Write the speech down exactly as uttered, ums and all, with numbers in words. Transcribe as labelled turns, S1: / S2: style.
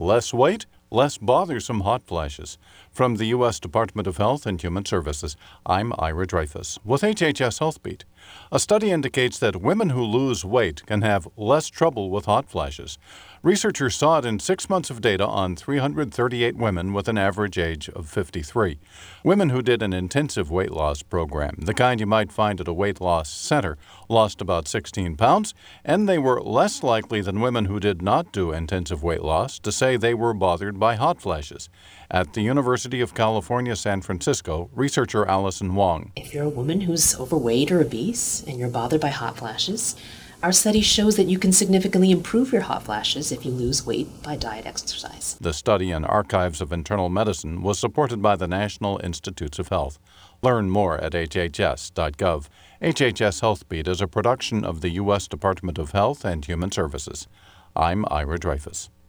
S1: Less weight, less bothersome hot flashes. From the U S Department of Health and Human Services, I'm Ira Dreyfus with H H S Health Beat. A study indicates that women who lose weight can have less trouble with hot flashes. Researchers saw it in six months of data on three hundred thirty-eight women with an average age of fifty-three. Women who did an intensive weight loss program, the kind you might find at a weight loss center, lost about sixteen pounds, and they were less likely than women who did not do intensive weight loss to say they were bothered by hot flashes. At the University of California, San Francisco, researcher Allison Wong.
S2: If you're a woman who's overweight or obese and you're bothered by hot flashes, our study shows that you can significantly improve your hot flashes if you lose weight by diet exercise.
S1: The study in Archives of Internal Medicine was supported by the National Institutes of Health. Learn more at H H S dot gov. H H S Health Beat is a production of the U S Department of Health and Human Services. I'm Ira Dreyfus.